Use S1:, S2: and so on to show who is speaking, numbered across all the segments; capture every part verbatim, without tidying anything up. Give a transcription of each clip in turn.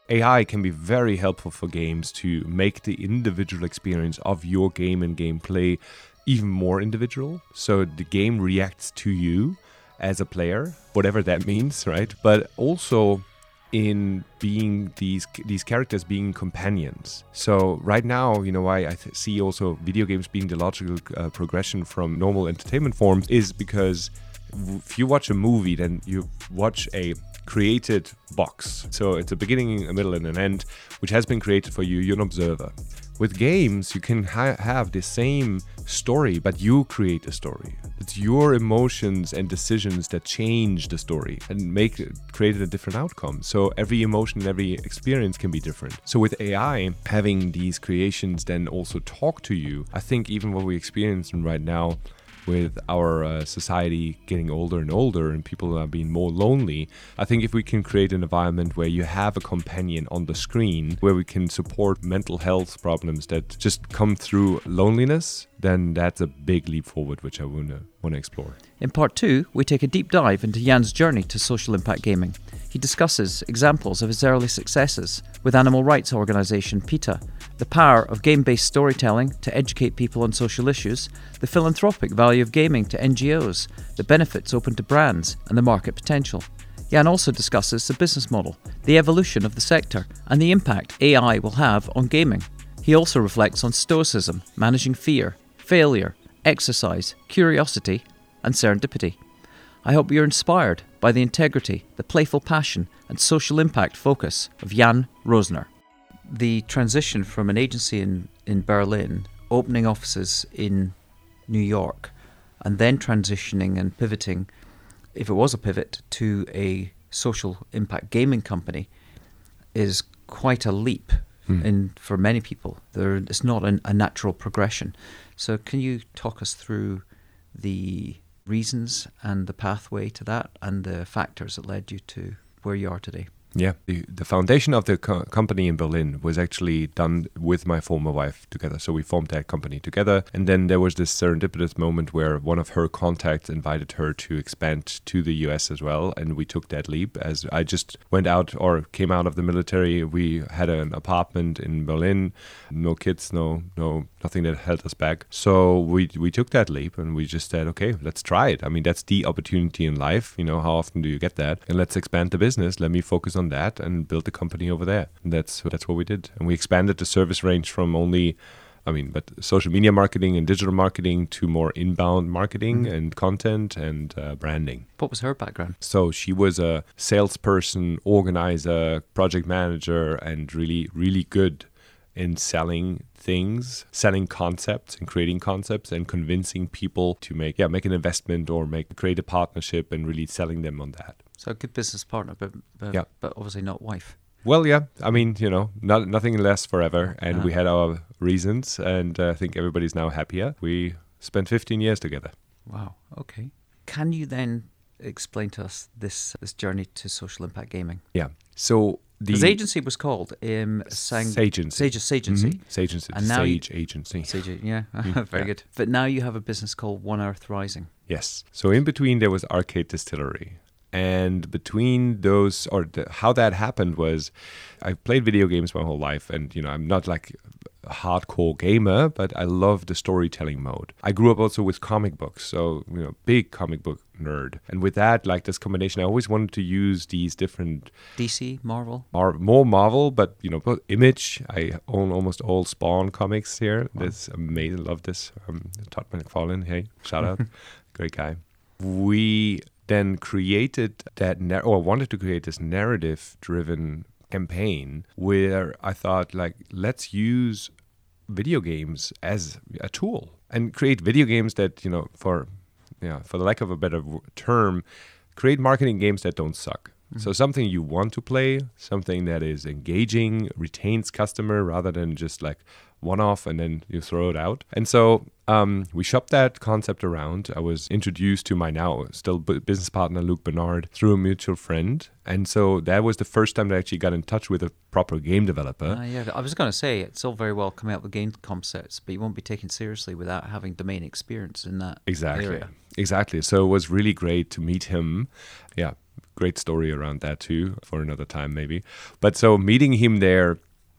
S1: A I can be very helpful for games to make the individual experience of your game and gameplay even more individual. So the game reacts to you as a player, whatever that means, right? But also in being these these characters being companions. So right now, you know, why I th- see also video games being the logical uh, progression from normal entertainment forms is because if you watch a movie, then you watch a created box. So it's a beginning, a middle, and an end, which has been created for you. You're an observer. With games, you can ha- have the same story, but you create a story. It's your emotions and decisions that change the story and make it, create a different outcome. So every emotion, every experience can be different. So with A I, having these creations then also talk to you, I think even what we experience right now with our uh, society getting older and older and people are being more lonely, I think if we can create an environment where you have a companion on the screen, where we can support mental health problems that just come through loneliness, then that's a big leap forward, which I want to want to explore.
S2: In part two, we take a deep dive into Jan's journey to social impact gaming. He discusses examples of his early successes with animal rights organisation PETA, the power of game-based storytelling to educate people on social issues, the philanthropic value of gaming to N G Os, the benefits open to brands, and the market potential. Jan also discusses the business model, the evolution of the sector, and the impact A I will have on gaming. He also reflects on stoicism, managing fear, failure, exercise, curiosity, and serendipity. I hope you're inspired by the integrity, the playful passion, and social impact focus of Jan Rosner. The transition from an agency in, in Berlin, opening offices in New York, and then transitioning and pivoting, if it was a pivot, to a social impact gaming company is quite a leap hmm. in for many people. There, it's not an, a natural progression. So can you talk us through the reasons and the pathway to that and the factors that led you to where you are today?
S1: Yeah, the, the foundation of the co- company in Berlin was actually done with my former wife together. So we formed that company together. And then there was this serendipitous moment where one of her contacts invited her to expand to the U S as well. And we took that leap. As I just went out or came out of the military, we had an apartment in Berlin, no kids, no, no, nothing that held us back. So we we took that leap and we just said, okay, let's try it. I mean, that's the opportunity in life. You know, how often do you get that? And let's expand the business. Let me focus on on that and build the company over there. And that's that's what we did. And we expanded the service range from only, I mean, but social media marketing and digital marketing to more inbound marketing mm-hmm. and content and uh, branding.
S2: What was her background?
S1: So she was a salesperson, organizer, project manager, and really, really good in selling things, selling concepts and creating concepts and convincing people to make yeah make an investment or make create a partnership and really selling them on that.
S2: So a good business partner, but but,
S1: yeah.
S2: but obviously not wife.
S1: Well, yeah. I mean, you know, not, nothing lasts forever, and uh-huh. we had our reasons, and uh, I think everybody's now happier. We spent fifteen years together.
S2: Wow. Okay. Can you then explain to us this this journey to social impact gaming?
S1: Yeah. So the
S2: His agency was called um, Sang-
S1: Sagency.
S2: Sage Sagency.
S1: Mm-hmm. Sagency.
S2: And now
S1: Sage
S2: you,
S1: Agency.
S2: Sage, yeah, very
S1: yeah.
S2: good. But now you have a business called One Earth Rising.
S1: Yes. So in between there was Arcade Distillery. And between those, or the, how that happened was, I've played video games my whole life, and you know, I'm not like a hardcore gamer, but I love the storytelling mode. I grew up also with comic books, so you know, big comic book nerd. And with that, like this combination, I always wanted to use these different
S2: D C, Marvel,
S1: Mar- more Marvel, but you know, Image. I own almost all Spawn comics here. Wow. This amazing, love this. Um, Todd McFarlane, hey, shout out, great guy. We then created that, nar- or wanted to create this narrative-driven campaign where I thought, like, let's use video games as a tool and create video games that, you know, for, yeah, for the lack of a better term, create marketing games that don't suck. Mm-hmm. So something you want to play, something that is engaging, retains customer rather than just like one-off and then you throw it out. And so um, we shopped that concept around. I was introduced to my now still b- business partner, Luke Bernard, through a mutual friend. And so that was the first time that I actually got in touch with a proper game developer.
S2: Uh, yeah, I was going to say, it's all very well coming out with game concepts, but you won't be taken seriously without having domain experience in that
S1: exactly.
S2: area.
S1: Exactly. So it was really great to meet him. Yeah. great story around that too for another time maybe. But so meeting him there,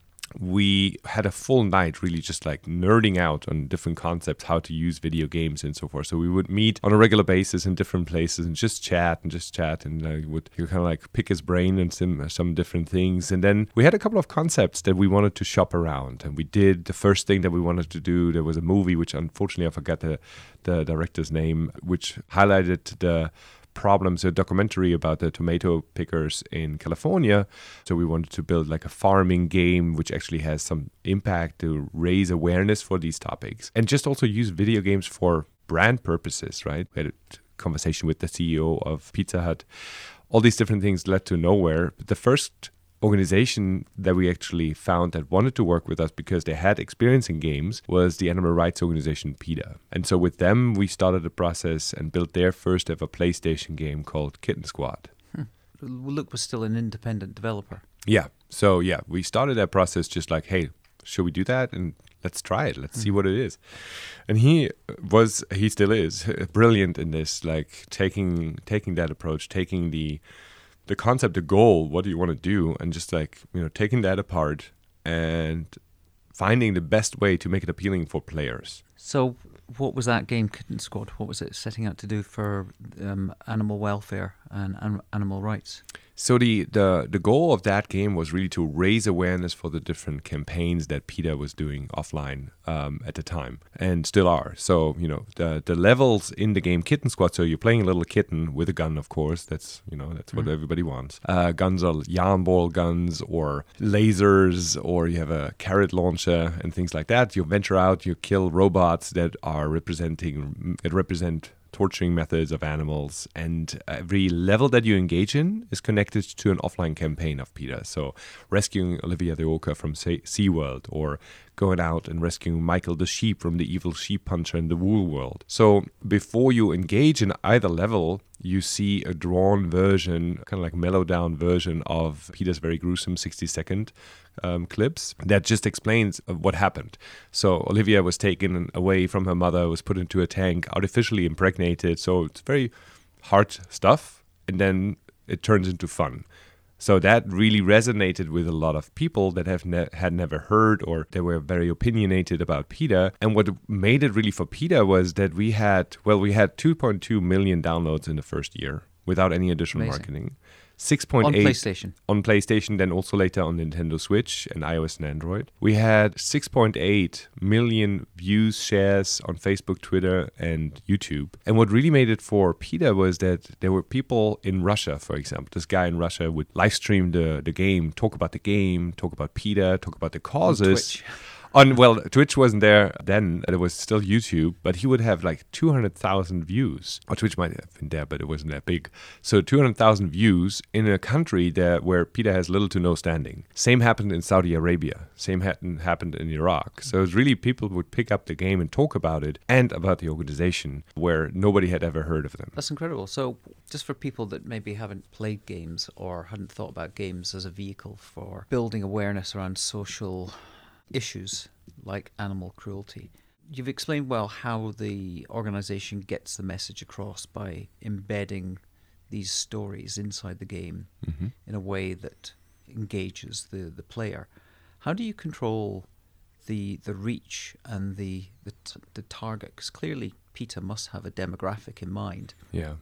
S1: we had a full night really just like nerding out on different concepts, how to use video games and so forth. So we would meet on a regular basis in different places and just chat and just chat and uh, would you kind of like pick his brain and some some different things. And then we had a couple of concepts that we wanted to shop around, and we did the first thing that we wanted to do. There was a movie which unfortunately I forgot the the director's name, which highlighted the problems, a documentary about the tomato pickers in California. So we wanted to build like a farming game which actually has some impact to raise awareness for these topics, and just also use video games for brand purposes, right? We had a conversation with the C E O of Pizza Hut. All these different things led to nowhere. But the first organization that we actually found that wanted to work with us because they had experience in games was the animal rights organization PETA. And so with them, we started the process and built their first ever PlayStation game called Kitten Squad.
S2: Hmm. Luke was still an independent developer.
S1: Yeah. So yeah, we started that process just like, hey, should we do that? And let's try it. Let's mm. see what it is. And he was, he still is brilliant in this, like taking taking that approach, taking the the concept, the goal, what do you want to do, and just like, you know, taking that apart and finding the best way to make it appealing for players.
S2: So what was that game, Kitten Squad? What was it setting out to do for um, animal welfare and, and animal rights?
S1: So the, the the goal of that game was really to raise awareness for the different campaigns that PETA was doing offline um, at the time, and still are. So, you know, the the levels in the game Kitten Squad, so you're playing a little kitten with a gun, of course. That's, you know, that's what mm. everybody wants. Uh, guns are yarn ball guns or lasers, or you have a carrot launcher and things like that. You venture out, you kill robots that are representing, that represent torturing methods of animals, and every level that you engage in is connected to an offline campaign of PETA. So rescuing Olivia the orca from SeaWorld, or going out and rescuing Michael the sheep from the evil sheep puncher in the Wool World. So before you engage in either level, you see a drawn version, kind of like mellowed down version of PETA's very gruesome sixty second um, clips that just explains what happened. So Olivia was taken away from her mother, was put into a tank, artificially impregnated. So it's very hard stuff, and then it turns into fun. So that really resonated with a lot of people that have ne- had never heard, or they were very opinionated about PETA. And what made it really for PETA was that we had, well, we had two point two million downloads in the first year without any additional
S2: Amazing.
S1: marketing. six point eight
S2: on PlayStation.
S1: On PlayStation, then also later on Nintendo Switch and iOS and Android. We had six point eight million views, shares on Facebook, Twitter, and YouTube. And what really made it for PETA was that there were people in Russia, for example. This guy in Russia would live stream the, the game, talk about the game, talk about PETA, talk about the causes.
S2: On Twitch.
S1: On, well, Twitch wasn't there then. It was still YouTube, but he would have like two hundred thousand views. Or Twitch might have been there, but it wasn't that big. So two hundred thousand views in a country that where PETA has little to no standing. Same happened in Saudi Arabia. Same happened happened in Iraq. So it's really people would pick up the game and talk about it and about the organization where nobody had ever heard of them.
S2: That's incredible. So just for people that maybe haven't played games or hadn't thought about games as a vehicle for building awareness around social issues like animal cruelty. You've explained well how the organization gets the message across by embedding these stories inside the game mm-hmm. in a way that engages the, the player. How do you control the the reach and the the, t- the target? Because clearly PETA must have a demographic in mind.
S1: Yeah.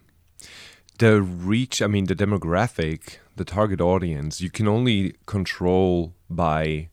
S1: The reach, I mean, the demographic, the target audience, you can only control by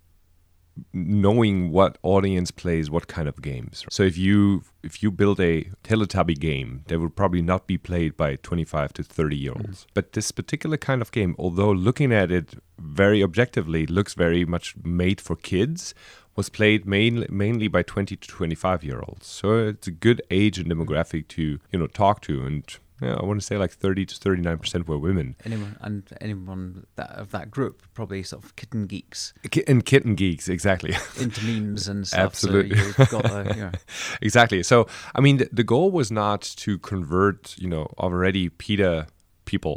S1: knowing what audience plays what kind of games. So if you if you build a Teletubby game, that would probably not be played by twenty-five to thirty year olds. Mm-hmm. But this particular kind of game, although looking at it very objectively, looks very much made for kids, was played mainly mainly by twenty to twenty-five year olds. So it's a good age and demographic to, you know, talk to. And yeah, I want to say like thirty to thirty-nine percent were women.
S2: Anyone and anyone that, of that group, probably sort of kitten geeks.
S1: And kitten geeks, exactly.
S2: Into memes and stuff.
S1: Absolutely.
S2: So you've got a, yeah.
S1: Exactly. So, I mean, the, the goal was not to convert, you know, already PETA people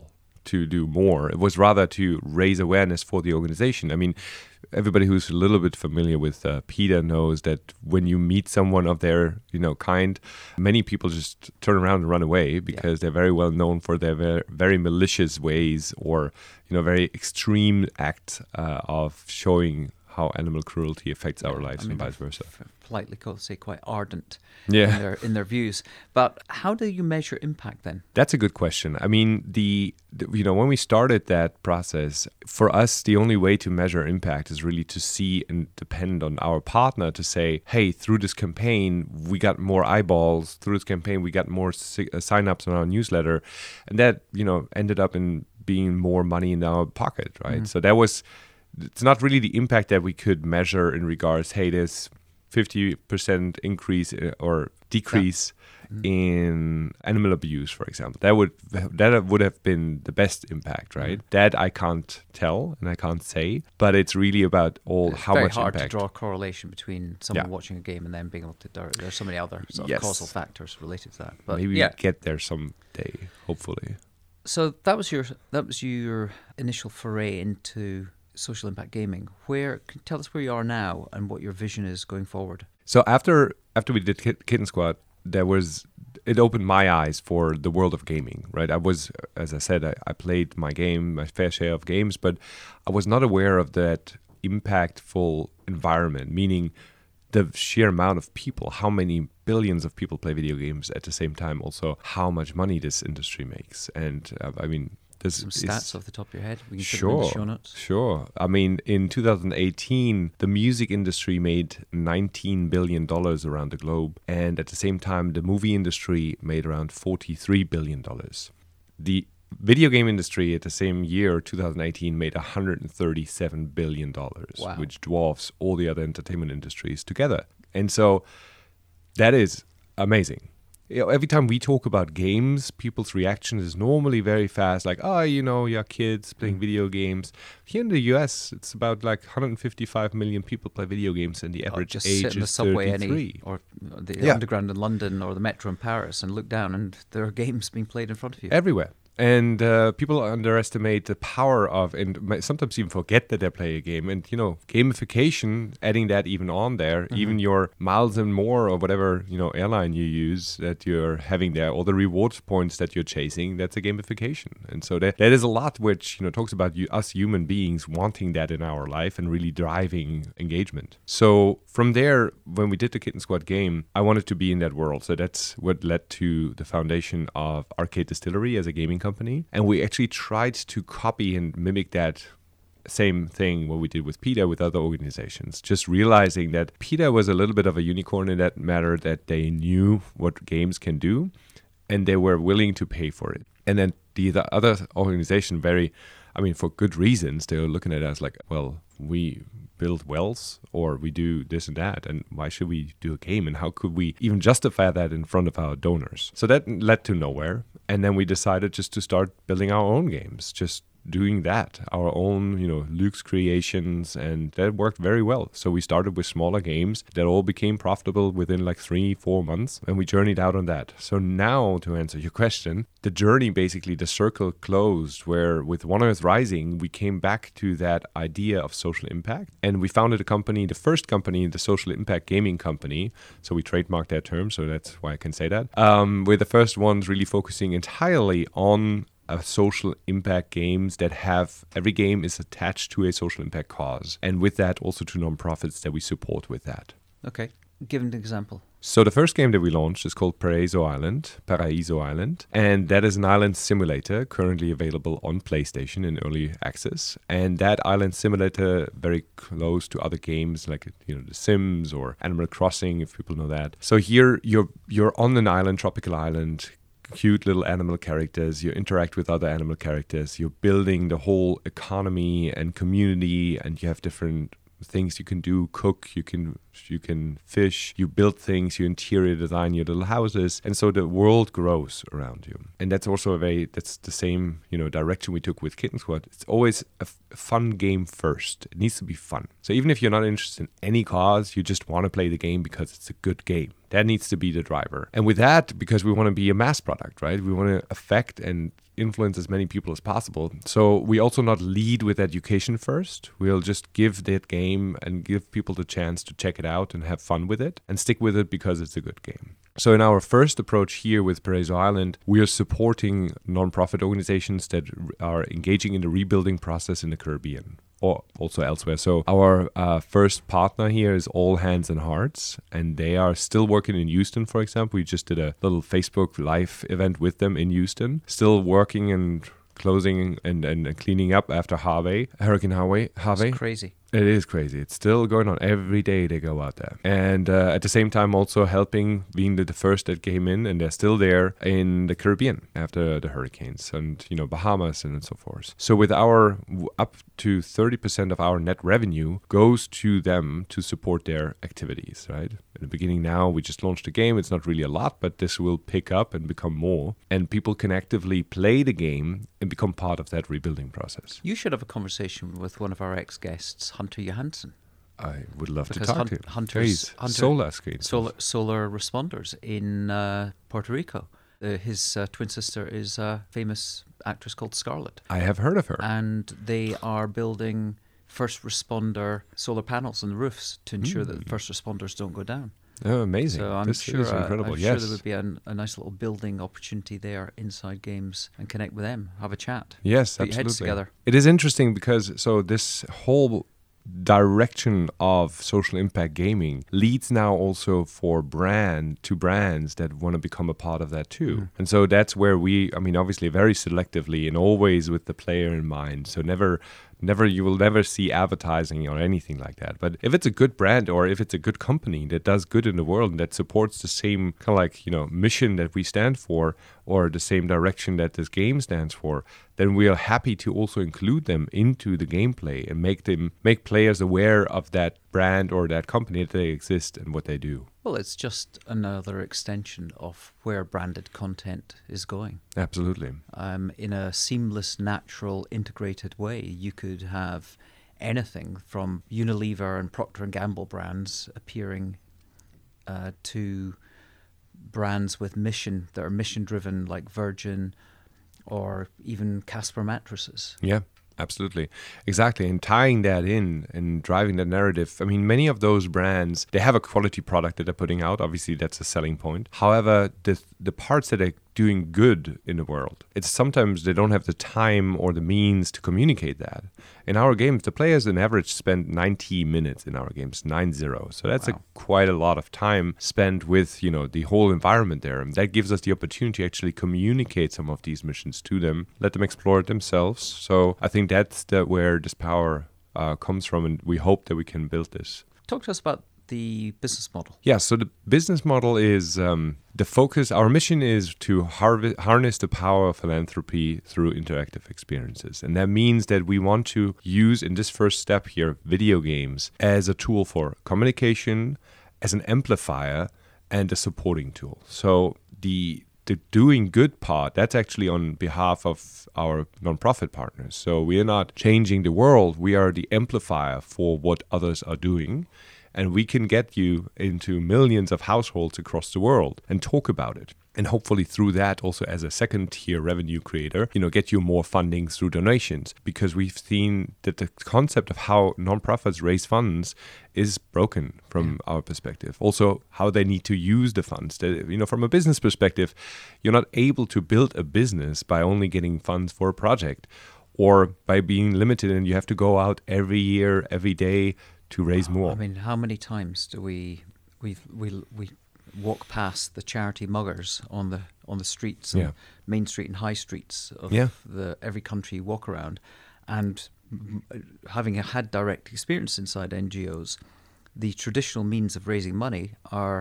S1: to do more. It was rather to raise awareness for the organization. I mean, everybody who's a little bit familiar with uh, PETA knows that when you meet someone of their, you know, kind, many people just turn around and run away because yeah. they're very well known for their very, very malicious ways or, you know, very extreme acts uh, of showing how animal cruelty affects yeah, our lives I mean, and vice versa. F-
S2: politely called, say, quite ardent
S1: yeah.
S2: in their in their views. But how do you measure impact then?
S1: That's a good question. I mean, the, the you know, when we started that process, for us, the only way to measure impact is really to see and depend on our partner to say, hey, through this campaign, we got more eyeballs. Through this campaign, we got more si- uh, sign-ups on our newsletter. And that, you know, ended up in being more money in our pocket, right? Mm-hmm. So that was... It's not really the impact that we could measure in regards, hey, there's fifty percent increase or decrease yeah. mm-hmm. in animal abuse, for example. That would that would have been the best impact, right? Mm-hmm. That I can't tell and I can't say, but it's really about all
S2: it's
S1: how much impact.
S2: It's very hard to draw a correlation between someone yeah. watching a game and then being able to. There, there's so many other sort of yes. causal factors related to that. But
S1: maybe
S2: yeah.
S1: we get there someday, hopefully.
S2: So that was your that was your initial foray into social impact gaming. Where can you tell us where you are now and what your vision is going forward?
S1: So after after we did Kitten Squad, there was it opened my eyes for the world of gaming, right? I was, as I said, I, I played my game, my fair share of games, but I was not aware of that impactful environment, meaning the sheer amount of people, how many billions of people play video games at the same time, also how much money this industry makes. And uh, I mean, This
S2: Some stats off the top of your head. We can put
S1: sure,
S2: them in the show notes.
S1: Sure. I mean, in two thousand eighteen, the music industry made nineteen billion dollars around the globe. And at the same time, the movie industry made around forty-three billion dollars. The video game industry at the same year, two thousand eighteen, made one hundred thirty-seven billion dollars,
S2: wow.
S1: which dwarfs all the other entertainment industries together. And so that is amazing. You know, every time we talk about games, people's reaction is normally very fast, like, oh, you know, you're kids playing video games. Here in the U S, it's about like one hundred fifty-five million people play video games, and the average
S2: just
S1: age
S2: sit in the
S1: is
S2: subway
S1: thirty-three.
S2: Any, or the
S1: yeah.
S2: underground in London or the metro in Paris and look down, and there are games being played in front of you.
S1: Everywhere. And uh, people underestimate the power of, and sometimes even forget that they play a game. And, you know, gamification, adding that even on there, mm-hmm. even your miles and more or whatever, you know, airline you use that you're having there, or the reward points that you're chasing, that's a gamification. And so that, that is a lot which, you know, talks about you, us human beings wanting that in our life and really driving engagement. So from there, when we did the Kitten Squad game, I wanted to be in that world. So that's what led to the foundation of Arcade Distillery as a gaming company. Company. And we actually tried to copy and mimic that same thing what we did with PETA with other organizations, just realizing that PETA was a little bit of a unicorn in that matter, that they knew what games can do and they were willing to pay for it. And then the, the other organization, very, I mean, for good reasons, they were looking at us like, well, we build wells or we do this and that, and why should we do a game, and how could we even justify that in front of our donors? So that led to nowhere, and then we decided just to start building our own games, just doing that, our own, you know, Luke's creations, and that worked very well. So we started with smaller games that all became profitable within like three, four months, and we journeyed out on that. So now, to answer your question, the journey, basically the circle closed, where with One Earth Rising, we came back to that idea of social impact, and we founded a company, the first company, the Social Impact Gaming Company. So we trademarked that term, so that's why I can say that. Um, we're the first ones really focusing entirely on Uh, social impact games that have, every game is attached to a social impact cause. And with that, also to nonprofits that we support with that.
S2: Okay. Give an example.
S1: So the first game that we launched is called Paraiso Island, Paraiso Island. And that is an island simulator currently available on PlayStation in early access. And that island simulator, very close to other games like, you know, The Sims or Animal Crossing, if people know that. So here you're you're on an island, tropical island, cute little animal characters, you interact with other animal characters, you're building the whole economy and community, and you have different things you can do, cook, you can you can fish, you build things, you interior design your little houses, and so the world grows around you. And that's also a very, that's the same, you know, direction we took with Kitten Squad. It's always a, f- a fun game first. It needs to be fun. So even if you're not interested in any cause, you just want to play the game because it's a good game. That needs to be the driver. And with that, because we want to be a mass product, right? We want to affect and influence as many people as possible. So we also not lead with education first. We'll just give that game and give people the chance to check it out and have fun with it and stick with it because it's a good game. So in our first approach here with Paraiso Island, we are supporting nonprofit organizations that are engaging in the rebuilding process in the Caribbean, or also elsewhere. So our uh, first partner here is All Hands and Hearts, and they are still working in Houston, for example. We just did a little Facebook live event with them in Houston, still working and closing and, and cleaning up after Harvey, Hurricane Harvey. Harvey.
S2: It's crazy.
S1: It is crazy. It's still going on. Every day they go out there. And uh, at the same time also helping, being the, the first that came in, and they're still there in the Caribbean after the hurricanes and, you know, Bahamas and so forth. So with our up to thirty percent of our net revenue goes to them to support their activities, right? In the beginning now, we just launched a game. It's not really a lot, but this will pick up and become more. And people can actively play the game and become part of that rebuilding process.
S2: You should have a conversation with one of our ex-guests, Hunter Johansson.
S1: I would love
S2: because
S1: to talk
S2: hun-
S1: to him.
S2: Hunter's, Hunter,
S1: solar screen.
S2: Solar, solar responders in uh, Puerto Rico. Uh, his uh, twin sister is a famous actress called Scarlett.
S1: I have heard of her.
S2: And they are building first responder solar panels on the roofs to ensure mm. that the first responders don't go down.
S1: Oh, amazing.
S2: So I'm
S1: this
S2: sure,
S1: is incredible.
S2: Uh, I'm
S1: yes.
S2: sure there would be an, a nice little building opportunity there inside games, and connect with them, have a chat.
S1: Yes,
S2: put
S1: absolutely.
S2: Your heads together.
S1: It is interesting because so this whole direction of social impact gaming leads now also for brand to brands that want to become a part of that too. Mm. And so that's where we, I mean, obviously very selectively and always with the player in mind. So never Never, you will never see advertising or anything like that. But if it's a good brand or if it's a good company that does good in the world and that supports the same kind of like, you know, mission that we stand for or the same direction that this game stands for, then we are happy to also include them into the gameplay and make them make players aware of that brand or that company that they exist and what they do.
S2: Well, it's just another extension of where branded content is going.
S1: Absolutely.
S2: Um, in a seamless, natural, integrated way, you could have anything from Unilever and Procter and Gamble brands appearing uh, to brands with mission that are mission-driven, like Virgin or even Casper mattresses.
S1: Yeah. Absolutely. Exactly. And tying that in and driving that narrative. I mean, many of those brands, they have a quality product that they're putting out. Obviously, that's a selling point. However, the the parts that are doing good in the world, it's sometimes they don't have the time or the means to communicate that. In our games, the players on average spend ninety minutes in our games, nine zero. So that's wow. a, quite a lot of time spent with, you know, the whole environment there. And that gives us the opportunity to actually communicate some of these missions to them, let them explore it themselves. So I think that's the, where this power uh, comes from, and we hope that we can build this.
S2: Talk to us about the business model.
S1: Yeah, so the business model is um, the focus. Our mission is to harvest, harness the power of philanthropy through interactive experiences. And that means that we want to use, in this first step here, video games as a tool for communication, as an amplifier, and a supporting tool. So the the doing good part, that's actually on behalf of our nonprofit partners. So we are not changing the world. We are the amplifier for what others are doing. And we can get you into millions of households across the world and talk about it. And hopefully through that also as a second tier revenue creator, you know, get you more funding through donations. Because we've seen that the concept of how nonprofits raise funds is broken from yeah. our perspective. Also, how they need to use the funds. That, you know, from a business perspective, you're not able to build a business by only getting funds for a project or by being limited and you have to go out every year, every day to raise more.
S2: I mean, how many times do we we we we walk past the charity muggers on the on the streets, and
S1: yeah.
S2: Main Street and High Streets of
S1: yeah.
S2: the every country you walk around, and having had direct experience inside N G Os, the traditional means of raising money are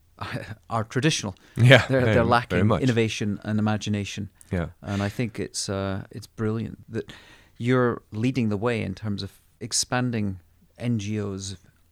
S2: are traditional.
S1: Yeah,
S2: they're,
S1: yeah,
S2: they're lacking
S1: very much.
S2: innovation and imagination.
S1: Yeah,
S2: and I think it's uh, it's brilliant that you're leading the way in terms of expanding N G Os'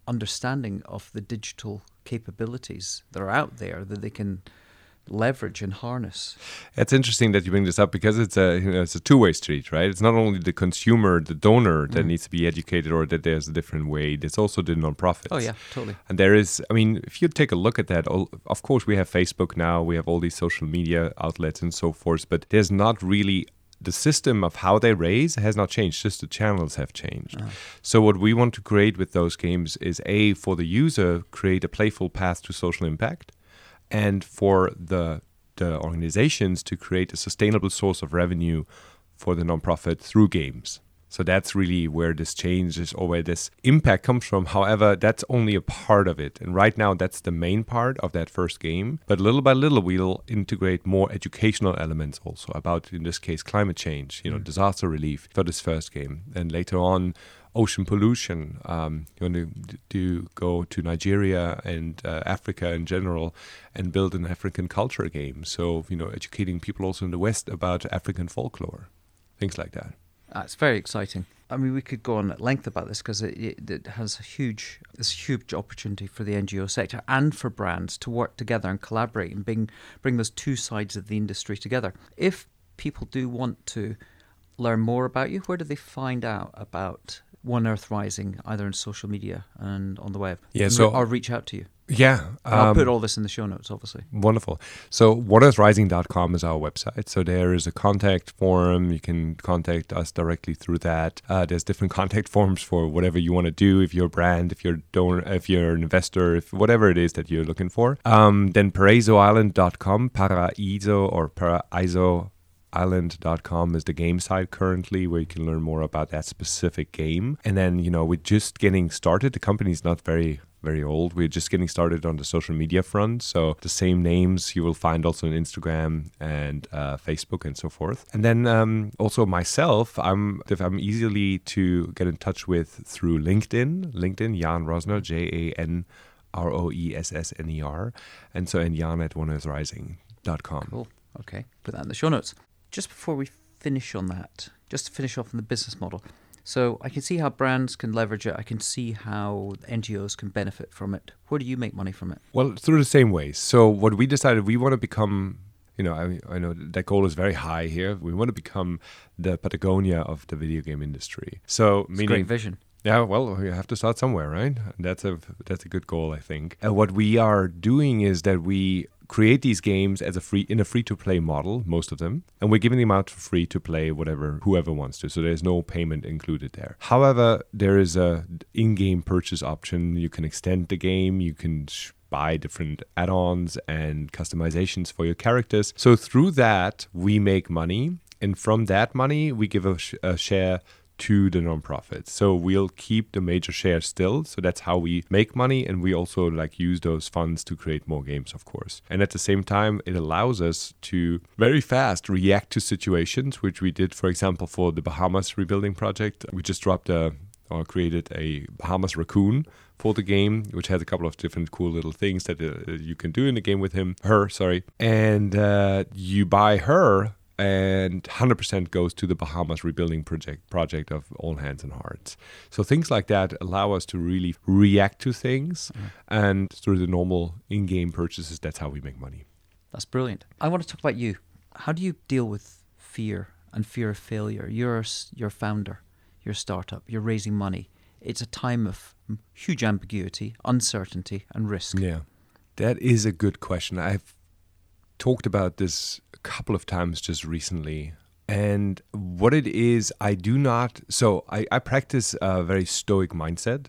S2: understanding of the digital capabilities that are out there that they can leverage and harness.
S1: It's interesting that you bring this up because it's a you know, it's a two-way street, right? It's not only the consumer, the donor that mm. needs to be educated or that there's a different way. It's also the nonprofits.
S2: Oh yeah, totally.
S1: And there is, I mean, if you take a look at that, of course we have Facebook now, we have all these social media outlets and so forth, but there's not really the system of how they raise has not changed, just the channels have changed. Uh. So what we want to create with those games is A, for the user, create a playful path to social impact, and for the the organizations to create a sustainable source of revenue for the nonprofit through games. So that's really where this change is, or where this impact comes from. However, that's only a part of it. And right now, that's the main part of that first game. But little by little, we'll integrate more educational elements also about, in this case, climate change, you know, mm. disaster relief for this first game. And later on, ocean pollution. Um, you want to do go to Nigeria and uh, Africa in general and build an African culture game. So, you know, educating people also in the West about African folklore, things like that.
S2: Uh, it's very exciting. I mean, we could go on at length about this because it, it, it has a huge, this huge opportunity for the N G O sector and for brands to work together and collaborate and bring bring those two sides of the industry together. If people do want to learn more about you, where do they find out about One Earth Rising, either in social media and on the web?
S1: Yeah, so
S2: or reach out to you.
S1: Yeah. Um,
S2: I'll put all this in the show notes, obviously.
S1: Wonderful. So one earth rising dot com is our website. So there is a contact form. You can contact us directly through that. Uh, there's different contact forms for whatever you want to do. If you're a brand, if you're a donor, if you're an investor, if whatever it is that you're looking for. Um, then paraiso island dot com, Paraiso or Paraiso island dot com is the game site currently where you can learn more about that specific game. And then, you know, we're just getting started. The company's not very, very old. We're just getting started on the social media front. So the same names you will find also on Instagram and uh, Facebook and so forth. And then um, also myself, I'm if I'm easily to get in touch with through LinkedIn. LinkedIn, Jan Rosner, J A N R O E S S N E R. And so, and Jan at one earth rising dot com.
S2: Cool. Okay. Put that in the show notes. Just before we finish on that, just to finish off on the business model. So I can see how brands can leverage it. I can see how N G Os can benefit from it. Where do you make money from it?
S1: Well, through the same ways. So what we decided, we want to become, you know, I, I know that goal is very high here. We want to become the Patagonia of the video game industry. So
S2: it's
S1: meaning,
S2: a great vision.
S1: Yeah, well, we have to start somewhere, right? That's a that's a good goal, I think. And what we are doing is that we create these games as a free in a free-to-play model, most of them, and we're giving them out for free to play whatever whoever wants to. So there's no payment included there. However, there is a in-game purchase option. You can extend the game. You can sh- buy different add-ons and customizations for your characters. So through that, we make money, and from that money, we give a, sh- a share to the nonprofits. So we'll keep the major share still. So that's how we make money. And we also like use those funds to create more games, of course. And at the same time, it allows us to very fast react to situations, which we did, for example, for the Bahamas rebuilding project. We just dropped a or created a Bahamas raccoon for the game, which has a couple of different cool little things that uh, you can do in the game with him, her, sorry. And uh, you buy her, and one hundred percent goes to the Bahamas rebuilding project project of All Hands and Hearts. So things like that allow us to really react to things, mm-hmm. and through the normal in-game purchases, that's how we make money.
S2: That's brilliant. I want to talk about you. How do you deal with fear and fear of failure? You're you're a founder, you're a startup, you're raising money. It's a time of huge ambiguity, uncertainty, and risk.
S1: Yeah, that is a good question. I've talked about this a couple of times just recently. And what it is, I do not, so I, I practice a very stoic mindset.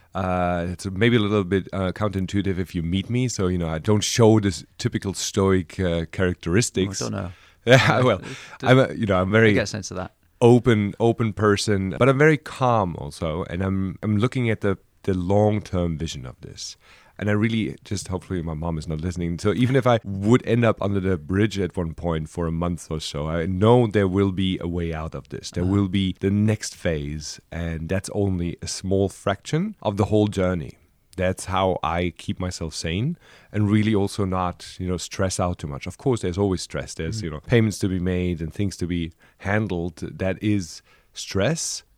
S1: Uh, it's maybe a little bit uh, counterintuitive if you meet me. So, you know, I don't show this typical stoic uh, characteristics.
S2: I don't know.
S1: Yeah, well, I'm a, you know, I'm very
S2: I get a sense of that.
S1: open, open person, but I'm very calm also. And I'm, I'm looking at the, the long-term vision of this. And I really just, hopefully my mom is not listening. So even if I would end up under the bridge at one point for a month or so, I know there will be a way out of this. There uh-huh. will be the next phase. And that's only a small fraction of the whole journey. That's how I keep myself sane and really also not, you know, stress out too much. Of course, there's always stress. There's, mm-hmm. you know, payments to be made and things to be handled. That is stress,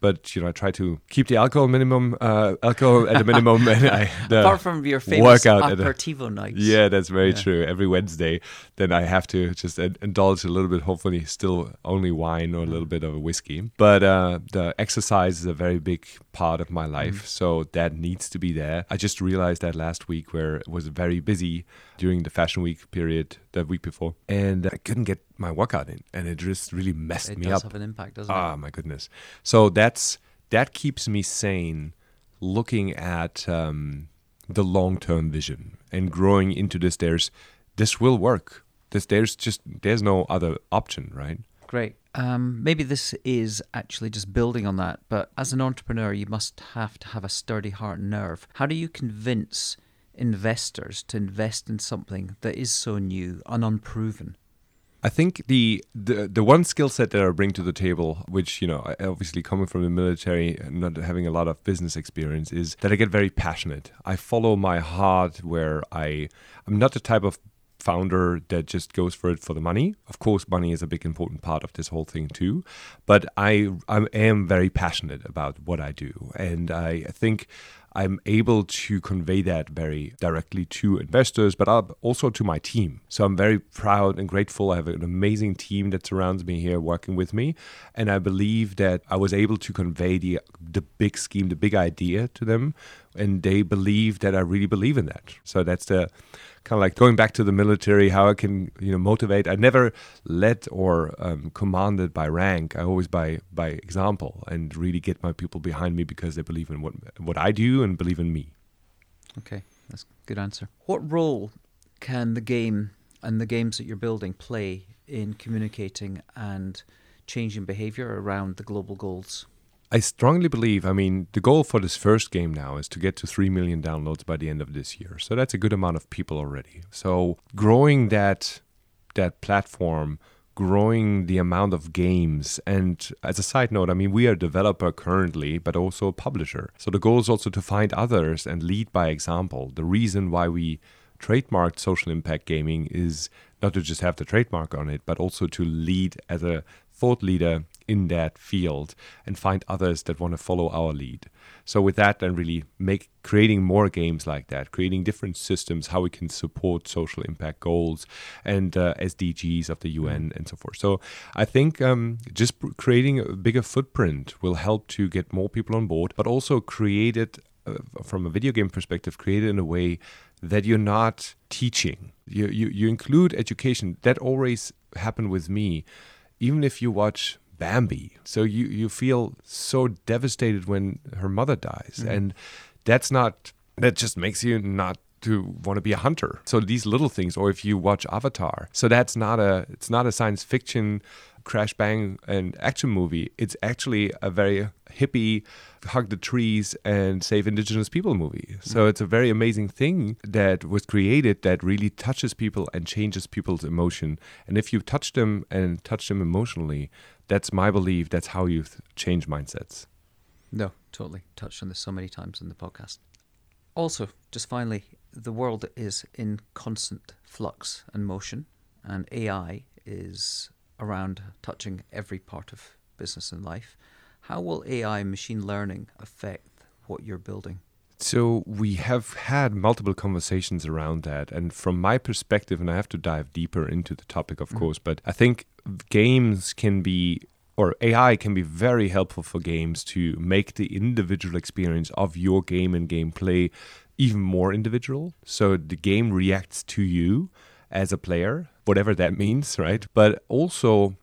S1: but you know I try to keep the alcohol minimum, uh, alcohol at a minimum. And I, the
S2: Apart from your famous
S1: workout
S2: aperitivo nights.
S1: Yeah, that's very
S2: Yeah.
S1: true. Every Wednesday, then I have to just in- indulge a little bit. Hopefully, still only wine or a little bit of a whiskey. But uh, the exercise is a very big part of my life,
S2: Mm.
S1: so that needs to be there. I just realized that last week, where it was very busy during the fashion week period, the week before, and I couldn't get my workout in, and it just really messed
S2: It
S1: me
S2: does
S1: up.
S2: have an impact, doesn't
S1: Ah,
S2: it?
S1: my goodness. So that's that keeps me sane, looking at um, the long-term vision and growing into this. There's this will work. This there's just there's no other option, right?
S2: Great. Um, maybe this is actually just building on that, but as an entrepreneur, you must have to have a sturdy heart and nerve. How do you convince investors to invest in something that is so new and unproven?
S1: I think the, the the one skill set that I bring to the table, which, you know, I obviously coming from the military and not having a lot of business experience, is that I get very passionate. I follow my heart, where I, I'm not the type of founder that just goes for it for the money. Of course, money is a big important part of this whole thing too, but I, I am very passionate about what I do. And I think I'm able to convey that very directly to investors, but also to my team. So I'm very proud and grateful. I have an amazing team that surrounds me here working with me. And I believe that I was able to convey the the big scheme, the big idea to them. And they believe that I really believe in that. So that's the kind of like going back to the military, how I can, you know, motivate. I never led or um, commanded by rank. I always by by example, and really get my people behind me because they believe in what what I do and believe in me.
S2: Okay, that's a good answer. What role can the game and the games that you're building play in communicating and changing behavior around the global goals?
S1: I strongly believe, I mean, the goal for this first game now is to get to three million downloads by the end of this year. So that's a good amount of people already. So growing that that platform, growing the amount of games. And as a side note, I mean, we are a developer currently, but also a publisher. So the goal is also to find others and lead by example. The reason why we trademarked Social Impact Gaming is not to just have the trademark on it, but also to lead as a thought leader in that field and find others that want to follow our lead. So with that, then really make creating more games like that, creating different systems, how we can support social impact goals and uh, S D Gs of the U N and so forth. So I think um, just creating a bigger footprint will help to get more people on board, but also create it uh, from a video game perspective, create it in a way that you're not teaching. You, you, you include education. That always happened with me. Even if you watch Bambi, so you, you feel so devastated when her mother dies. Mm-hmm. And that's not, that just makes you not to want to be a hunter. So these little things, or if you watch Avatar, so that's not a, it's not a science fiction crash bang and action movie. It's actually a very hippie, hug the trees and save indigenous people movie. So mm-hmm. It's a very amazing thing that was created that really touches people and changes people's emotion. And if you touch them and touch them emotionally, that's my belief. That's how you th- change mindsets.
S2: No, totally. Touched on this so many times in the podcast. Also, just finally, the world is in constant flux and motion, and A I is around touching every part of business and life. How will A I and machine learning affect what you're building?
S1: So we have had multiple conversations around that. And from my perspective, and I have to dive deeper into the topic, of mm-hmm. course, but I think games can be, or A I can be very helpful for games to make the individual experience of your game and gameplay even more individual. So the game reacts to you as a player, whatever that means, right? But also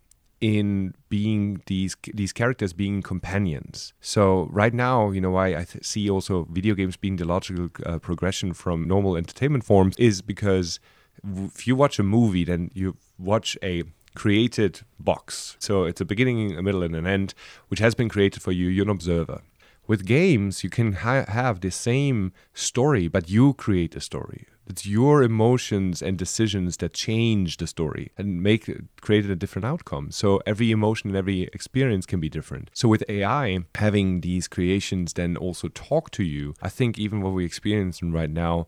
S1: in being these these characters being companions. So right now, you know, why I th- see also video games being the logical uh, progression from normal entertainment forms is because if you watch a movie, then you watch a created box. So it's a beginning, a middle, and an end, which has been created for you. You're an observer. With games, you can ha- have the same story, but you create the story. It's your emotions and decisions that change the story and make create a different outcome. So every emotion and every experience can be different. So with A I, having these creations then also talk to you, I think even what we're experiencing right now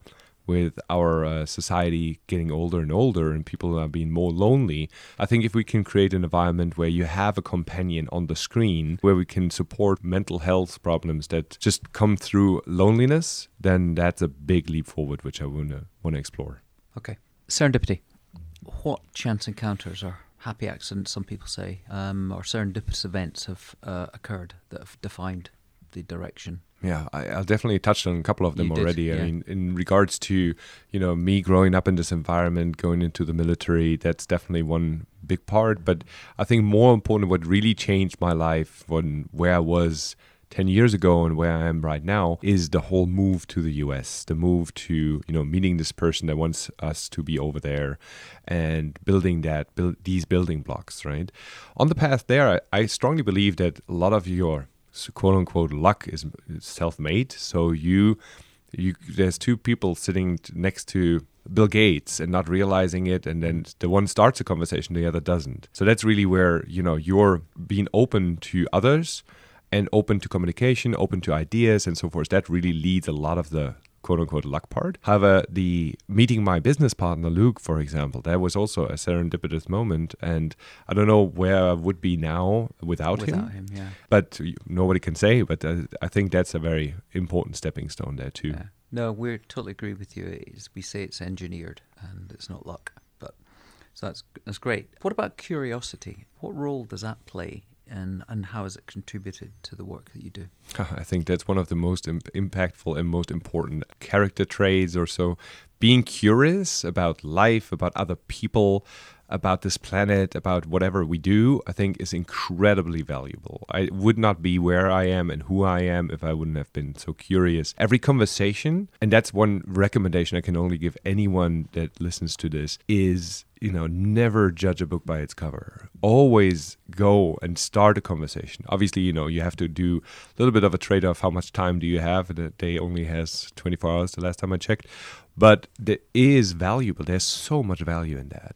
S1: with our uh, society getting older and older and people are being more lonely, I think if we can create an environment where you have a companion on the screen, where we can support mental health problems that just come through loneliness, then that's a big leap forward, which I want to want to explore.
S2: Okay. Serendipity. What chance encounters or happy accidents, some people say, um, or serendipitous events have uh, occurred that have defined the direction?
S1: Yeah, I, I'll definitely touched on a couple of them
S2: You did,
S1: already.
S2: yeah.
S1: I mean, in regards to, you know, me growing up in this environment, going into the military, that's definitely one big part. But I think more important, what really changed my life when where I was ten years ago and where I am right now is the whole move to the U S, the move to, you know, meeting this person that wants us to be over there and building that, build these building blocks, right? On the path there, I, I strongly believe that a lot of your quote unquote luck is self-made. So you, you, there's two people sitting next to Bill Gates and not realizing it, and then the one starts a conversation, the other doesn't. So that's really where, you know, you're being open to others and open to communication, open to ideas and so forth. That really leads a lot of the quote-unquote luck part. However, the meeting my business partner, Luke, for example, that was also a serendipitous moment. And I don't know where I would be now without,
S2: Without
S1: him.
S2: him, yeah.
S1: But nobody can say, but uh, I think that's a very important stepping stone there too.
S2: Yeah. No, we totally agree with you. It's, we say it's engineered and it's not luck. But so that's that's great. What about curiosity? What role does that play? And, and how has it contributed to the work that you do?
S1: I think that's one of the most im- impactful and most important character traits or so. Being curious about life, about other people, about this planet, about whatever we do, I think is incredibly valuable. I would not be where I am and who I am if I wouldn't have been so curious. Every conversation, and that's one recommendation I can only give anyone that listens to this, is, you know, never judge a book by its cover. Always go and start a conversation. Obviously, you know, you have to do a little bit of a trade-off. How much time do you have? The day only has twenty-four hours, the last time I checked. But there is valuable. There's so much value in that.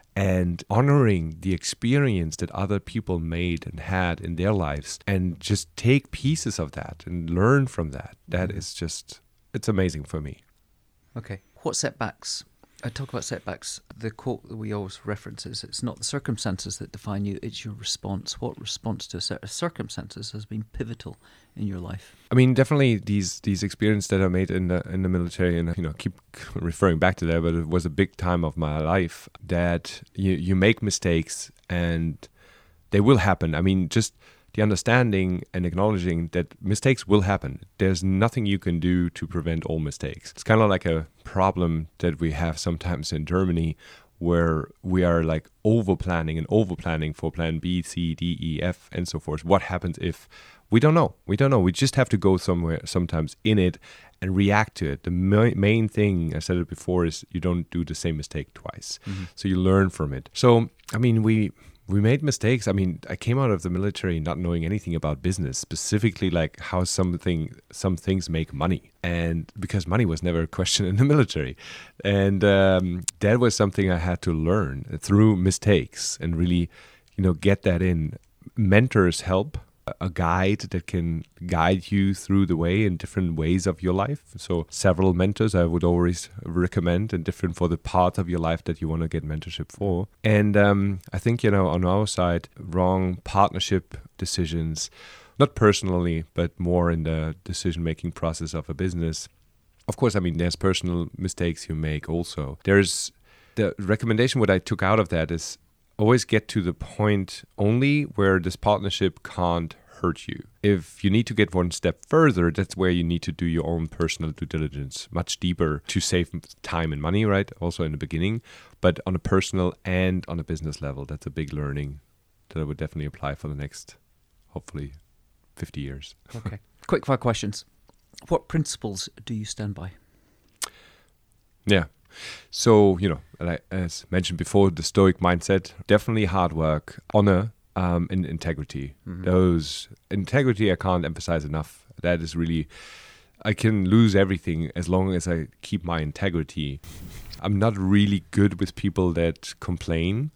S1: And honoring the experience that other people made and had in their lives and just take pieces of that and learn from that. That mm-hmm. is just, it's amazing for me.
S2: Okay. What setbacks? I talk about setbacks. The quote that we always reference is, it's not the circumstances that define you, it's your response. What response to a set of circumstances has been pivotal in your life?
S1: I mean, definitely these these experiences that I made in the in the military, and you know, keep referring back to that, but it was a big time of my life that you you make mistakes and they will happen. I mean, just the understanding and acknowledging that mistakes will happen. There's nothing you can do to prevent all mistakes. It's kind of like a problem that we have sometimes in Germany, where we are like over planning and over planning for plan B, C, D, E, F, and so forth. What happens if we don't know? We don't know. We just have to go somewhere sometimes in it and react to it. The ma- main thing, I said it before, is you don't do the same mistake twice. Mm-hmm. So you learn from it. So, I mean, we... We made mistakes. I mean, I came out of the military not knowing anything about business, specifically like how something, some things make money. And because money was never a question in the military. And um, that was something I had to learn through mistakes and really, you know, get that in. Mentors help. A guide that can guide you through the way in different ways of your life. So several mentors I would always recommend, and different for the part of your life that you want to get mentorship for. And um, I think, you know, on our side, wrong partnership decisions, not personally, but more in the decision-making process of a business. Of course, I mean, there's personal mistakes you make also. There's the recommendation, what I took out of that is always get to the point only where this partnership can't hurt you. If you need to get one step further, that's where you need to do your own personal due diligence much deeper to save time and money, right? Also in the beginning, but on a personal and on a business level, that's a big learning that I would definitely apply for the next, hopefully, fifty years.
S2: Okay. Quick fire questions. What principles do you stand by?
S1: Yeah. So, you know, as mentioned before, the Stoic mindset, definitely hard work, honor, um, and integrity. Mm-hmm. Those integrity, I can't emphasize enough. That is really, I can lose everything as long as I keep my integrity. I'm not really good with people that complain.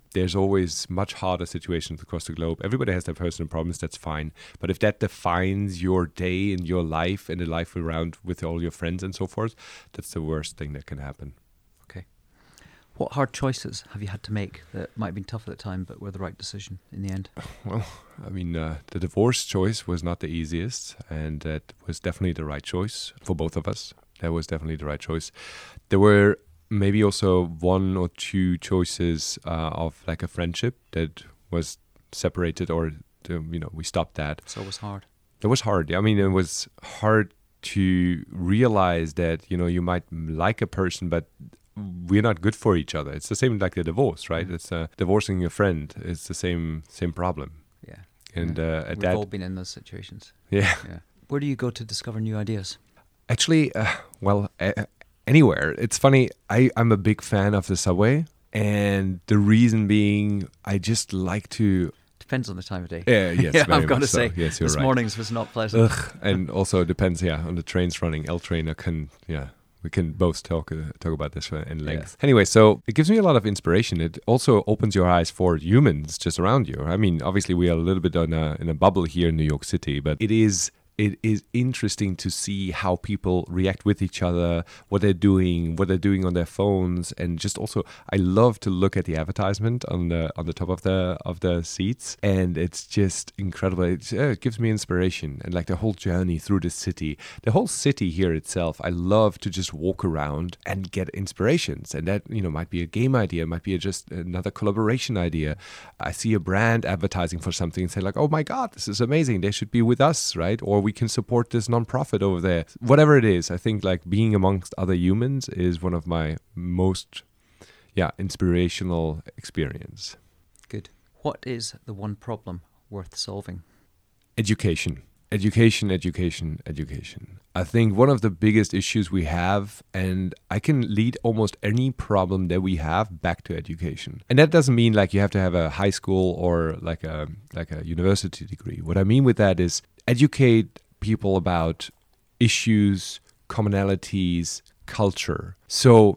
S1: there's always much harder situations across the globe. Everybody has their personal problems, that's fine. But if that defines your day and your life and the life around with all your friends and so forth, that's the worst thing that can happen.
S2: Okay. What hard choices have you had to make that might have been tough at the time but were the right decision in the end?
S1: Well, I mean, uh, the divorce choice was not the easiest, and that was definitely the right choice for both of us. That was definitely the right choice. There were maybe also one or two choices uh, of like a friendship that was separated, or to, you know, we stopped that.
S2: So it was hard.
S1: It was hard. I mean, it was hard to realize that, you know, you might like a person, but we're not good for each other. It's the same like the divorce, right? Mm-hmm. It's uh, divorcing your friend. It's the same same problem.
S2: Yeah.
S1: And
S2: yeah.
S1: uh, at
S2: We've
S1: that,
S2: all been in those situations.
S1: Yeah.
S2: Yeah. Where do you go to discover new ideas?
S1: Actually, uh, well, uh, anywhere. It's funny. I, I'm a big fan of the subway. And the reason being, I just like to...
S2: Depends on the time of day.
S1: Yeah, yes,
S2: yeah,
S1: very
S2: I've got to
S1: much so.
S2: say,
S1: yes, you're
S2: this
S1: right.
S2: morning's was not pleasant.
S1: Ugh. And also it depends, yeah, on the trains running. L train, I can, yeah, we can both talk uh, talk about this in length. Yeah. Anyway, so it gives me a lot of inspiration. It also opens your eyes for humans just around you. I mean, obviously we are a little bit on a, in a bubble here in New York City, but it is... It is interesting to see how people react with each other, what they're doing, what they're doing on their phones, and just also I love to look at the advertisement on the on the top of the of the seats, and it's just incredible. It's, uh, it gives me inspiration, and like the whole journey through the city, the whole city here itself. I love to just walk around and get inspirations, and that, you know, might be a game idea, might be a, just another collaboration idea. I see a brand advertising for something and say like, oh my God, this is amazing. They should be with us, right? Or we can support this nonprofit over there. Whatever it is, I think like being amongst other humans is one of my most, yeah, inspirational experience.
S2: Good. What is the one problem worth solving?
S1: Education. Education, education, education. I think one of the biggest issues we have, and I can lead almost any problem that we have back to education. And that doesn't mean like you have to have a high school or like a like a university degree. What I mean with that is educate people about issues, commonalities, culture. So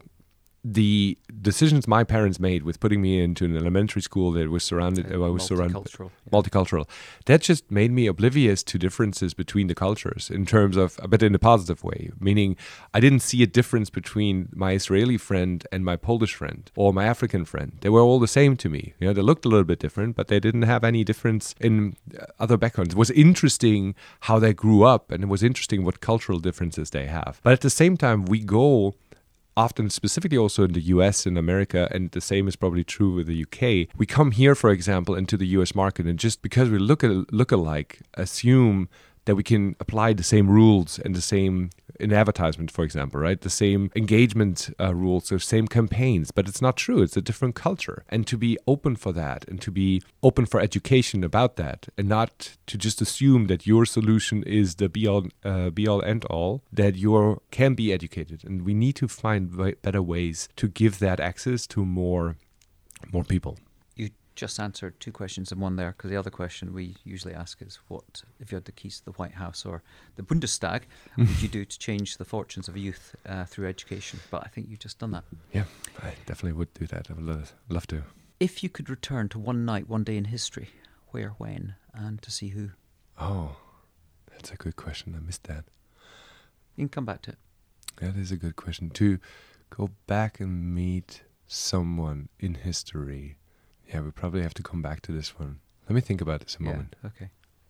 S1: the decisions my parents made with putting me into an elementary school that was surrounded, uh, I was surrounded,
S2: multicultural, yeah.
S1: multicultural, that just made me oblivious to differences between the cultures in terms of, but in a positive way, meaning I didn't see a difference between my Israeli friend and my Polish friend or my African friend. They were all the same to me. You know, they looked a little bit different, but they didn't have any difference in other backgrounds. It was interesting how they grew up, and it was interesting what cultural differences they have. But at the same time, we go often, specifically also in the U S and America, and the same is probably true with the U K. We come here, for example, into the U S market, and just because we look at look alike, assume that we can apply the same rules and the same in advertisement, for example, right? The same engagement uh, rules or same campaigns, but it's not true. It's a different culture. And to be open for that and to be open for education about that, and not to just assume that your solution is the be all, uh, be all end all, that you can be educated. And we need to find way, better ways to give that access to more, more people.
S2: Just answered two questions in one there, because the other question we usually ask is, what, if you had the keys to the White House or the Bundestag, what would you do to change the fortunes of youth uh, through education? But I think you've just done that.
S1: Yeah, I definitely would do that. I would love, love to.
S2: If you could return to one night, one day in history, where, when, and to see who?
S1: Oh, that's a good question. I missed that.
S2: You can come back to it.
S1: That is a good question. To go back and meet someone in history. Yeah, we probably have to come back to this one. Let me think about this a
S2: yeah,
S1: moment.
S2: Okay.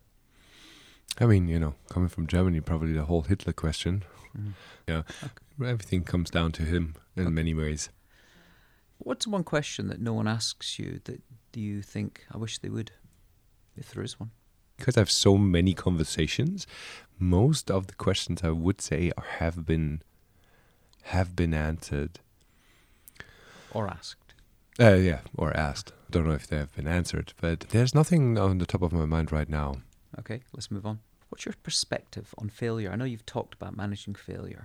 S1: I mean, you know, coming from Germany, probably the whole Hitler question.
S2: Mm.
S1: Yeah, okay. Everything comes down to him in okay. many ways.
S2: What's one question that no one asks you that you think, I wish they would, if there is one?
S1: Because I have so many conversations, most of the questions I would say have been have been answered.
S2: Or asked.
S1: Uh, yeah, or asked. I don't know if they have been answered, but there's nothing on the top of my mind right now.
S2: Okay, let's move on. What's your perspective on failure? I know you've talked about managing failure.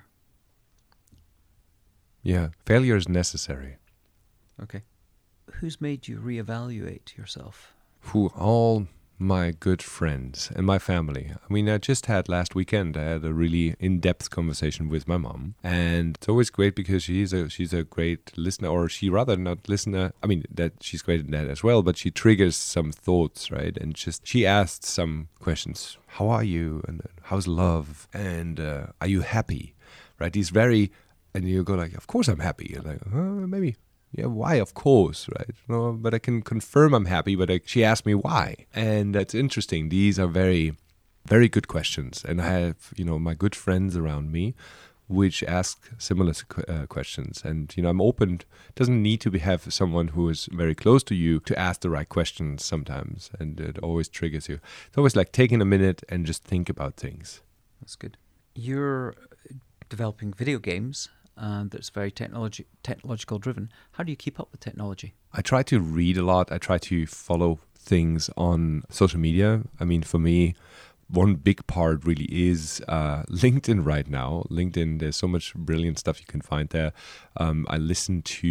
S1: Yeah, failure is necessary.
S2: Okay. Who's made you reevaluate yourself?
S1: Who all my good friends and my family. I mean, I just had last weekend, I had a really in-depth conversation with my mom. And it's always great because she's a she's a great listener, or she rather not listener. I mean, that she's great in that as well, but she triggers some thoughts, right? And just, she asked some questions. How are you? And how's love? And uh, are you happy? Right? He's very, and you go like, of course I'm happy. And like, oh, maybe. Yeah, why? Of course, right? No, but I can confirm I'm happy, but I, she asked me why. And that's interesting. These are very, very good questions. And I have, you know, my good friends around me which ask similar uh, questions. And, you know, I'm open. It doesn't need to be, have someone who is very close to you to ask the right questions sometimes. And it always triggers you. It's always like taking a minute and just think about things.
S2: That's good. You're developing video games. And that's very technology technological driven. How do you keep up with technology?
S1: I try to read a lot. I try to follow things on social media. I mean, for me, one big part really is uh, LinkedIn right now. LinkedIn, there's so much brilliant stuff you can find there. Um, I listen to,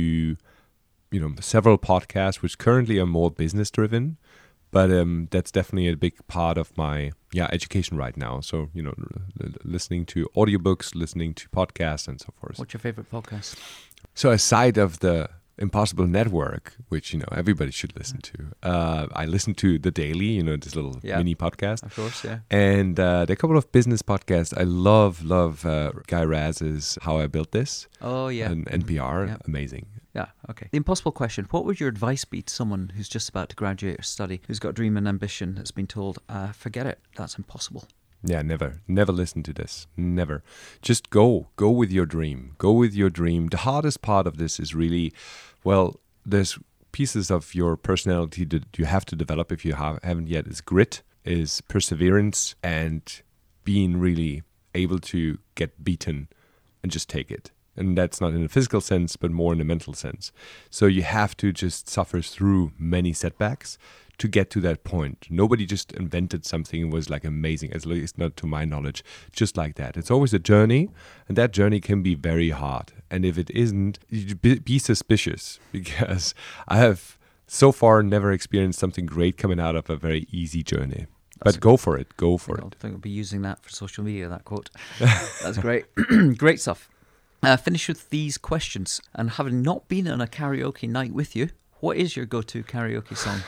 S1: you know, several podcasts, which currently are more business driven. But um, that's definitely a big part of my yeah education right now. So, you know, l- listening to audiobooks, listening to podcasts, and so forth.
S2: What's your favorite podcast?
S1: So aside of the Impossible Network, which, you know, everybody should listen to, uh, I listen to The Daily, you know, this little
S2: yeah,
S1: mini podcast.
S2: Of course, yeah.
S1: And uh, there are a couple of business podcasts. I love, love uh, Guy Raz's How I Built This.
S2: Oh, yeah.
S1: And N P R,
S2: yeah.
S1: Amazing.
S2: Yeah, okay. The impossible question, what would your advice be to someone who's just about to graduate or study, who's got a dream and ambition, that's been told, uh, forget it, that's impossible?
S1: Yeah, never, never listen to this. Never. Just go, go with your dream. Go with your dream. The hardest part of this is really, well, there's pieces of your personality that you have to develop if you have, haven't yet. Is grit, is perseverance, and being really able to get beaten and just take it. And that's not in a physical sense, but more in a mental sense. So you have to just suffer through many setbacks to get to that point. Nobody just invented something and was like amazing, at least not to my knowledge, just like that. It's always a journey, and that journey can be very hard. And if it isn't, be, be suspicious, because I have so far never experienced something great coming out of a very easy journey. That's but go for it, go for
S2: I
S1: it.
S2: I think I'll be using that for social media, that quote. That's great. Great stuff. Uh, finish with these questions. And having not been on a karaoke night with you, what is your go-to karaoke song?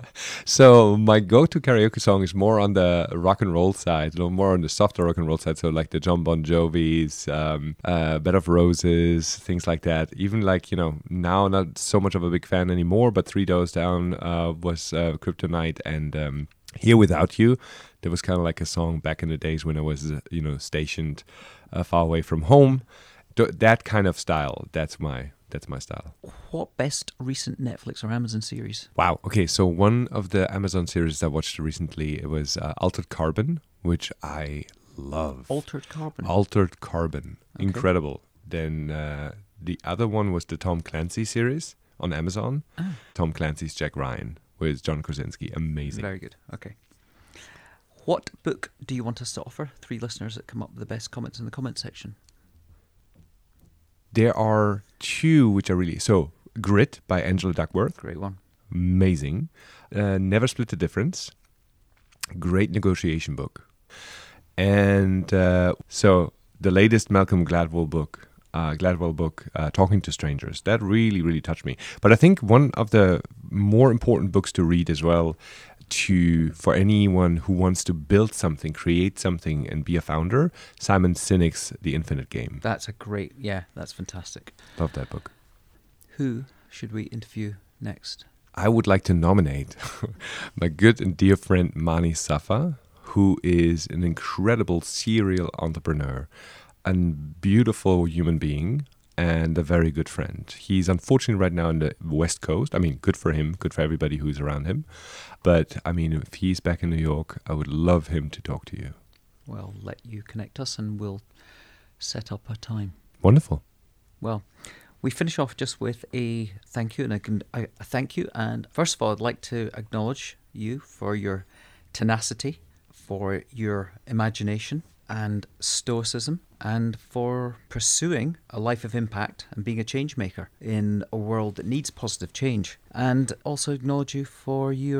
S1: So my go-to karaoke song is more on the rock and roll side, you know, more on the softer rock and roll side. So like the John Bon Jovi's, um, uh, Bed of Roses, things like that. Even like, you know, now not so much of a big fan anymore, but Three Doors Down uh, was uh, Kryptonite, and um, Here Without You. There was kind of like a song back in the days when I was, uh, you know, stationed uh, far away from home. D- that kind of style, that's my... That's my style.
S2: What best recent Netflix or Amazon series?
S1: Wow. Okay, so one of the Amazon series I watched recently, it was uh, Altered Carbon, which I love.
S2: Altered Carbon?
S1: Altered Carbon.
S2: Okay.
S1: Incredible. Then uh, the other one was the Tom Clancy series on Amazon. Oh. Tom Clancy's Jack Ryan with John Krasinski. Amazing.
S2: Very good. Okay. What book do you want us to offer three listeners that come up with the best comments in the comment section?
S1: There are two which are really... So, Grit by Angela Duckworth.
S2: Great one.
S1: Amazing. Uh, Never Split the Difference. Great negotiation book. And uh, so, the latest Malcolm Gladwell book, uh, Gladwell book, uh, Talking to Strangers. That really, really touched me. But I think one of the more important books to read as well, to for anyone who wants to build something, create something, and be a founder, Simon Sinek's The Infinite Game.
S2: That's a great, yeah, that's fantastic.
S1: Love that book.
S2: Who should we interview next?
S1: I would like to nominate my good and dear friend Mani Safa, who is an incredible serial entrepreneur, a beautiful human being, and a very good friend. He's unfortunately right now on the West Coast. I mean, good for him, good for everybody who's around him. But, I mean, if he's back in New York, I would love him to talk to you.
S2: Well, let you connect us and we'll set up a time.
S1: Wonderful.
S2: Well, we finish off just with a thank you and a, a thank you. And first of all, I'd like to acknowledge you for your tenacity, for your imagination and stoicism, and for pursuing a life of impact and being a change maker in a world that needs positive change. And also acknowledge you for your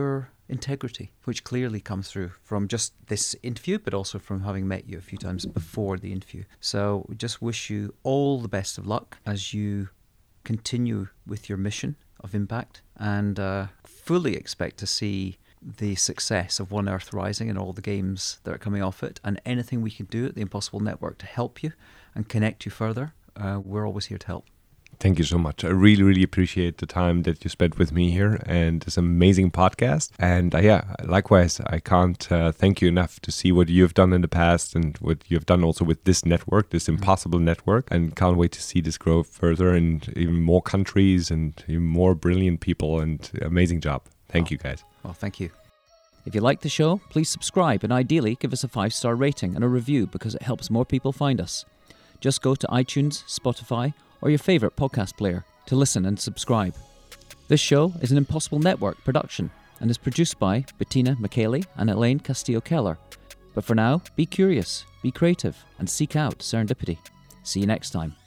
S2: integrity, which clearly comes through from just this interview, but also from having met you a few times before the interview. So we just wish you all the best of luck as you continue with your mission of impact, and uh, fully expect to see the success of One Earth Rising and all the games that are coming off it, and anything we can do at the Impossible Network to help you and connect you further. Uh, we're always here to help.
S1: Thank you so much. I really, really appreciate the time that you spent with me here and this amazing podcast. And uh, yeah, likewise, I can't uh, thank you enough to see what you've done in the past and what you've done also with this network, this Impossible Network, and can't wait to see this grow further in even more countries and even more brilliant people, and amazing job. Thank
S2: oh.
S1: you, guys.
S2: Well, thank you. If you like the show, please subscribe and ideally give us a five-star rating and a review, because it helps more people find us. Just go to iTunes, Spotify, or your favourite podcast player to listen and subscribe. This show is an Impossible Network production and is produced by Bettina McKaylee and Elaine Castillo-Keller. But for now, be curious, be creative, and seek out serendipity. See you next time.